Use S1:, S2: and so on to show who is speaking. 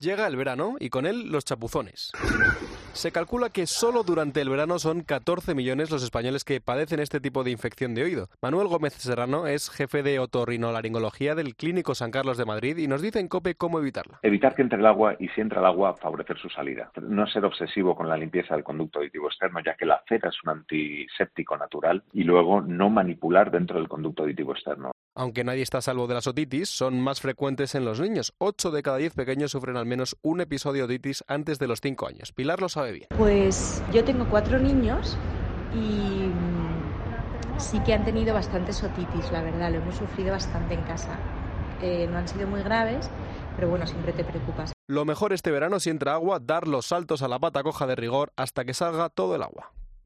S1: Llega el verano y con él los chapuzones. Se calcula que solo durante el verano son 14 millones los españoles que padecen este tipo de infección de oído. Manuel Gómez Serrano es jefe de otorrinolaringología del Clínico San Carlos de Madrid y nos dice en COPE cómo evitarla.
S2: Evitar que entre el agua y si entra el agua, favorecer su salida. No ser obsesivo con la limpieza del conducto auditivo externo, ya que la cera es un antiséptico natural, y luego no manipular dentro del conducto auditivo externo.
S1: Aunque nadie está a salvo de las otitis, son más frecuentes en los niños. 8 de cada 10 pequeños sufren al menos un episodio de otitis antes de los 5 años. Pilar lo sabe bien.
S3: Pues yo tengo 4 niños y sí que han tenido bastantes otitis, la verdad, lo hemos sufrido bastante en casa. No han sido muy graves, pero bueno, siempre te preocupas.
S1: Lo mejor este verano, si entra agua, dar los saltos a la pata coja de rigor hasta que salga todo el agua.